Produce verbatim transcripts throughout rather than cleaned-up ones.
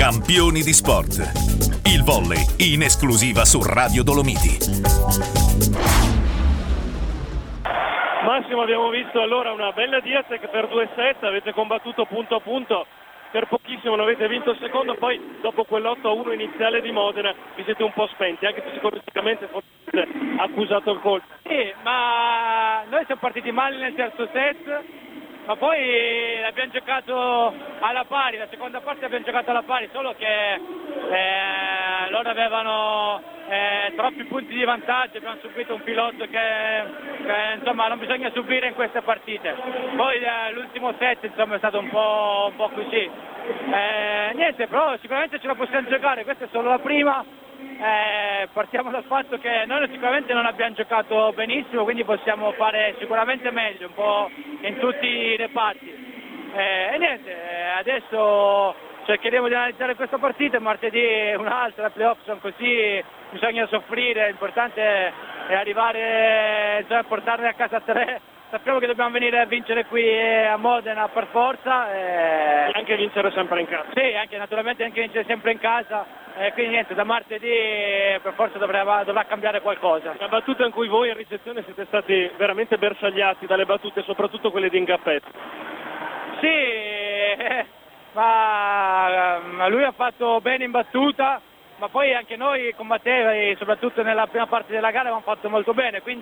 Campioni di sport. Il volley in esclusiva su Radio Dolomiti. Massimo, abbiamo visto allora una bella Diatec per due set, avete combattuto punto a punto, per pochissimo non avete vinto il secondo, poi dopo quell'otto a uno iniziale di Modena vi siete un po' spenti, anche psicologicamente forse avete accusato il colpo. Sì, ma noi siamo partiti male nel terzo set, ma poi abbiamo giocato alla pari, la seconda parte abbiamo giocato alla pari, solo che eh, loro avevano eh, troppi punti di vantaggio, abbiamo subito un pilotto che, che insomma non bisogna subire in queste partite. Poi eh, l'ultimo set insomma è stato un po', un po' così. Eh, niente, però sicuramente ce la possiamo giocare, questa è solo la prima. Eh, partiamo dal fatto che noi sicuramente non abbiamo giocato benissimo, quindi possiamo fare sicuramente meglio, un po' in tutti i reparti. Eh, e niente, adesso cercheremo di analizzare questa partita, e martedì un'altra, le playoff sono così, bisogna soffrire, l'importante è arrivare, cioè portarne a casa tre. Sappiamo che dobbiamo venire a vincere qui a Modena per forza. E anche vincere sempre in casa. Sì, anche, naturalmente anche vincere sempre in casa. Eh, quindi niente, da martedì per forza dovrà, dovrà cambiare qualcosa. La battuta in cui voi in ricezione siete stati veramente bersagliati dalle battute, soprattutto quelle di Ingappetto. Sì, eh, ma, ma lui ha fatto bene in battuta, ma poi anche noi combattevi, soprattutto nella prima parte della gara abbiamo fatto molto bene, quindi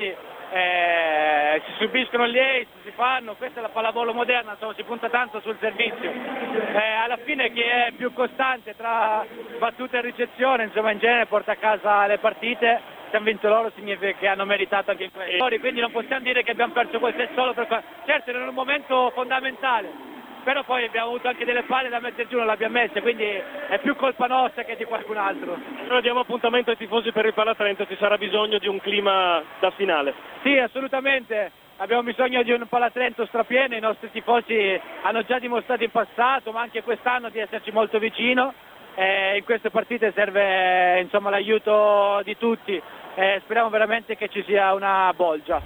eh, si subiscono gli ace, si fanno, questa è la pallavolo moderna, insomma, si punta tanto sul servizio. Eh, alla fine chi è più costante tra battute e ricezione, insomma in genere porta a casa le partite, se hanno vinto loro significa che hanno meritato anche in questo, quindi non possiamo dire che abbiamo perso quel set solo per questo, certo era un momento fondamentale. Però poi abbiamo avuto anche delle palle da mettere giù, non le abbiamo messe, quindi è più colpa nostra che di qualcun altro. Allora diamo appuntamento ai tifosi per il Palatrento, ci sarà bisogno di un clima da finale. Sì, assolutamente, abbiamo bisogno di un Palatrento strapieno, i nostri tifosi hanno già dimostrato in passato, ma anche quest'anno di esserci molto vicino. Eh, in queste partite serve insomma l'aiuto di tutti, eh, speriamo veramente che ci sia una bolgia.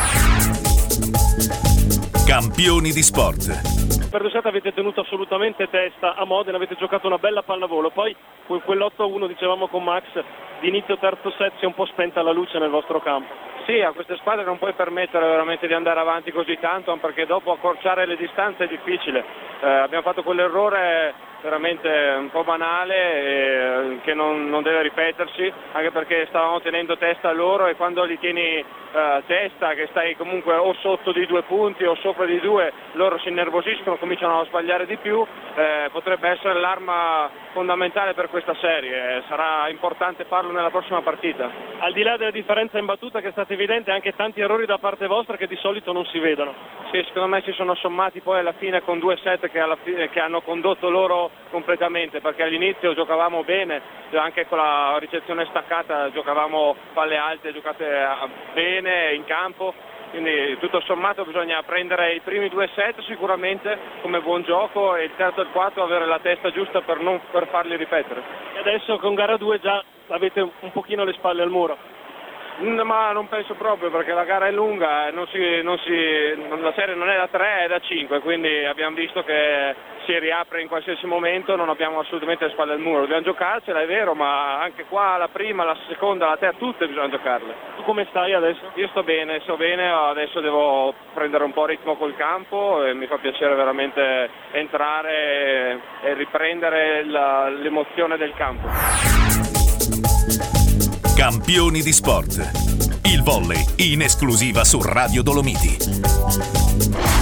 Campioni di sport. Per due set avete tenuto assolutamente testa a Modena, avete giocato una bella pallavolo, poi con quell'otto a uno dicevamo con Max, di inizio terzo set si è un po' spenta la luce nel vostro campo. Sì, a queste squadre non puoi permettere veramente di andare avanti così tanto, perché dopo accorciare le distanze è difficile. Eh, abbiamo fatto quell'errore veramente un po' banale eh, che non, non deve ripetersi, anche perché stavamo tenendo testa a loro, e quando li tieni eh, testa, che stai comunque o sotto di due punti o sopra di due, loro si innervosiscono, cominciano a sbagliare di più, eh, potrebbe essere l'arma fondamentale per questa serie, sarà importante farlo nella prossima partita. Al di là della differenza in battuta che è stata evidente, anche tanti errori da parte vostra che di solito non si vedono. Sì, secondo me si sono sommati poi alla fine con due set che, alla fine, che hanno condotto loro completamente, perché all'inizio giocavamo bene, anche con la ricezione staccata giocavamo palle alte, giocate bene in campo, quindi tutto sommato bisogna prendere i primi due set sicuramente come buon gioco, e il terzo e il quarto avere la testa giusta per non per farli ripetere. E adesso con gara due già avete un pochino le spalle al muro? Ma non penso proprio, perché la gara è lunga, non si, non si, la serie non è da tre, è da cinque, quindi abbiamo visto che si riapre in qualsiasi momento, non abbiamo assolutamente le spalle al muro, dobbiamo giocarcela, è vero, ma anche qua la prima, la seconda, la terza, tutte bisogna giocarle. Tu come stai adesso? Io sto bene, sto bene, adesso devo prendere un po' ritmo col campo e mi fa piacere veramente entrare e riprendere la, l'emozione del campo. Campioni di sport. Il volley in esclusiva su Radio Dolomiti.